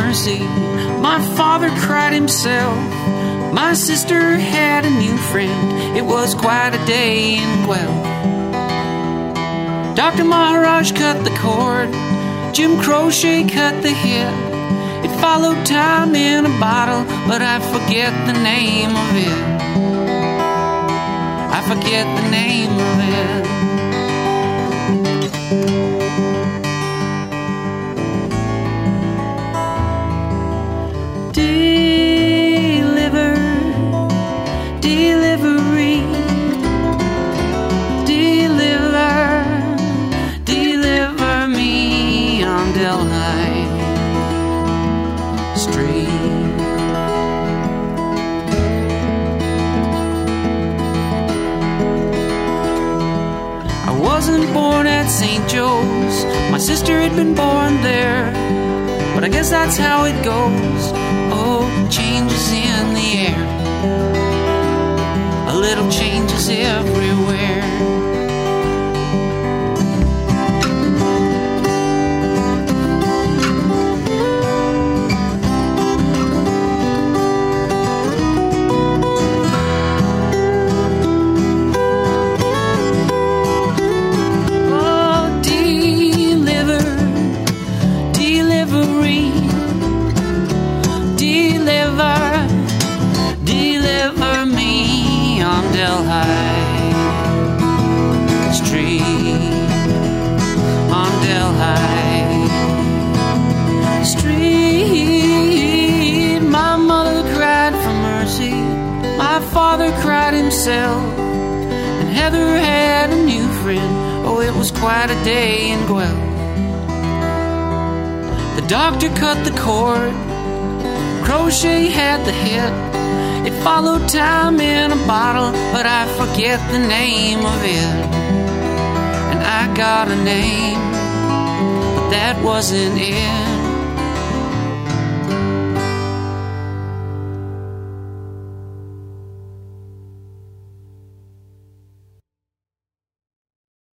mercy. My father cried himself. My sister had a new friend. It was quite a day in Guelph. Dr. Maharaj cut the cord. Jim Crochet cut the hit. It followed time in a bottle, but I forget the name of it. I forget the name of it. Delivery, deliver me on Delhi Street. I wasn't born at St. Joe's. My sister had been born there, but I guess that's how it goes. Oh, changes in the air. A little changes everywhere. Deliver me on Delhi Street, on Delhi Street. My mother cried for mercy. My father cried himself. And Heather had a new friend. Oh, it was quite a day in Guelph. The doctor cut the cord. Crochet had the hit. It followed time in a bottle, but I forget the name of it. And I got a name, but that wasn't it.